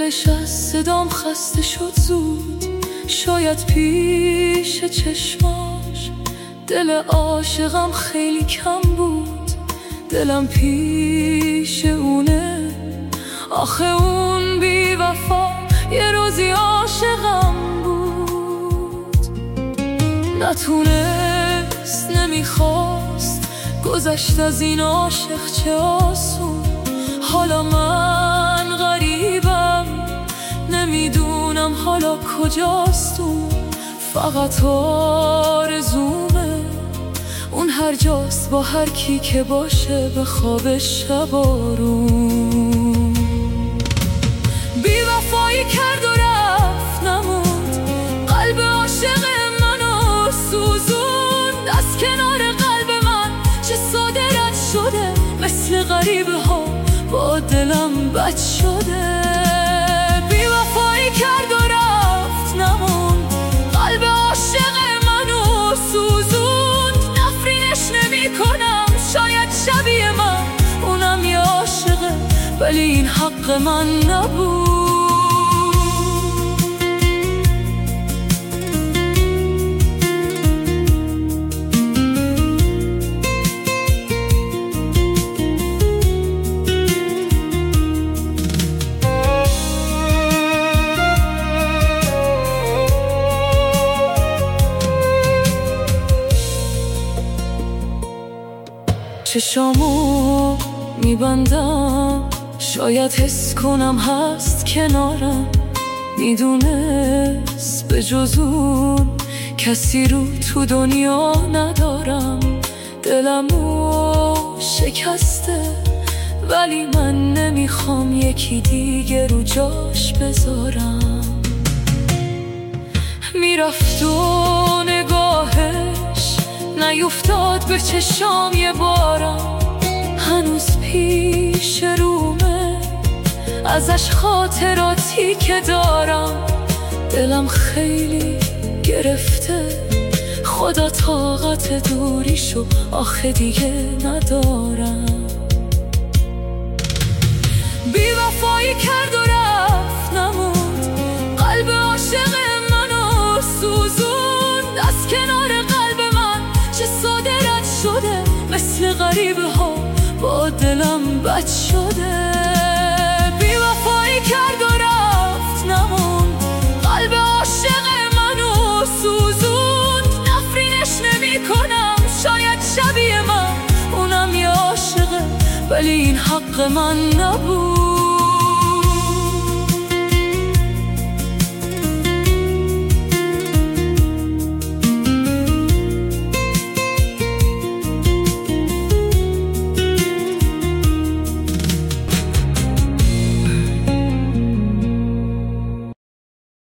دلش از صدام خسته شد زود، شاید پیش چشماش دل عاشقم خیلی کم بود. دلم پیش اونه، آخه اون بی وفا یه روزی عاشقم بود. نتونست، نمیخواست، گذشت از این عاشق چه آسون. حالا من غریبم، نمیدونم حالا کجاست اون. فقط آرزومه اون هر جاست با هر کی که باشه به خواب شبارون. بی وفایی کرد و رفت نموند، قلب عاشق منو سوزوند. از کنار قلب من چه ساده رد شده، مثل غریبه ها با دلم بد شده. بی وفایی کرد و رفت نموند، قلب عاشق منو سوزوند. نفرینش نمی کنم، شاید شبیه من اونم یه عاشقه، ولی این حق من نبود. چشامو میبندم، شاید حس کنم هست کنارم. میدونست به جز اون کسی رو تو دنیا ندارم. دلمو شکسته، ولی من نمیخوام یکی دیگه رو جاش بذارم. میرفت و نگاهش نیفتاد به چشام یه بارم. هنوز پیش رومه ازش خاطراتی که دارم. دلم خیلی گرفته، خدا طاقت دوریشو آخه دیگه ندارم. بی وفایی کرد و رفت نموند، قلب عاشق منو سوزوند. از کنار قلب من چه ساده رد شده، مثل غریبه ها با دلم بد شده. بی وفایی کرد و رفت نموند، قلب عاشق منو سوزوند. نفرینش نمی کنم، شاید شبیه من اونم یه عاشقه، ولی این حق من نبود.